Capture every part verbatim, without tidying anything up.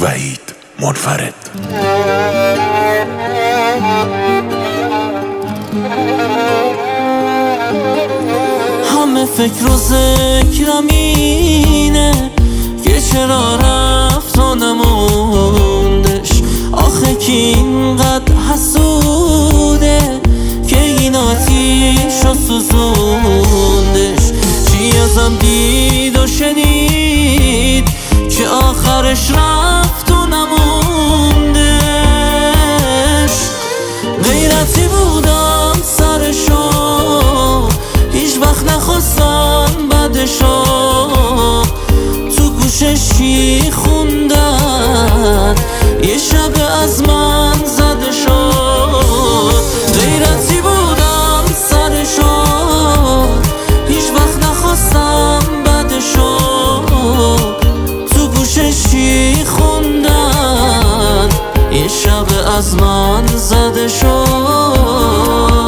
وحید منفرد. همه فکر و ذکرم اینه که چرا رفت و نموندش. آخه کی اینقدر حسوده که این آتیش رو سوزوندش. چی ازم دید و شنید که آخرش رفت و نموندش. غیرتی بودم سرشو، هیچ وقت نخواستم بعدشو. تو گوشش چی خوندن یه شب از من زده شد. غیرتی بودم سرشو، هیچ وقت نخواستم بعدشو. تو گوشش چی خوندن یه شب از من زده شد.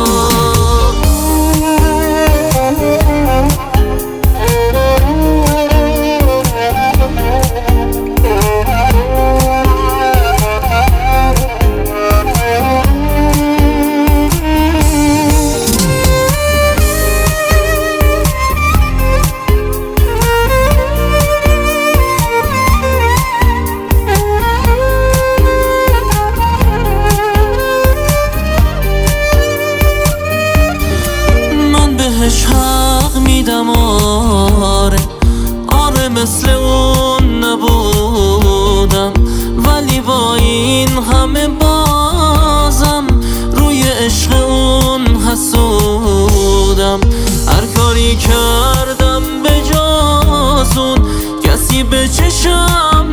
بهش حق میدم، آره آره مثل اون نبودم. ولی با این همه بازم روی عشق اون حسودم. هر کاری کردم به جز اون کسی به چشم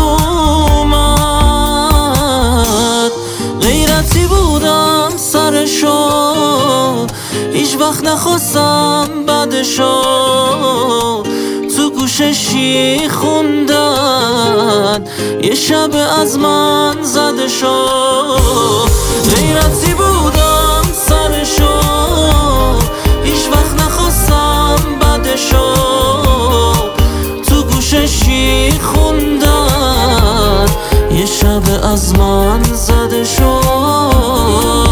نیومد. غیرتی بودم سرشو، هیچ وقت نخواستم بعدشو. تو گوشش چی خوندن یه شب از من زده شد. غیرتی بودم سرشو، هیچ وقت نخواستم بعدشو. تو گوشش چی خوندن یه شب از من زده شد.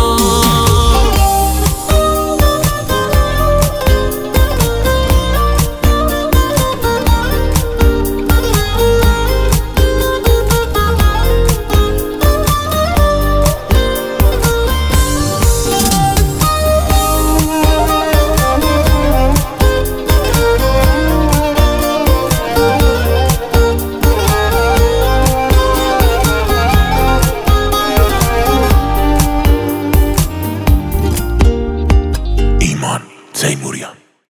تیموریان.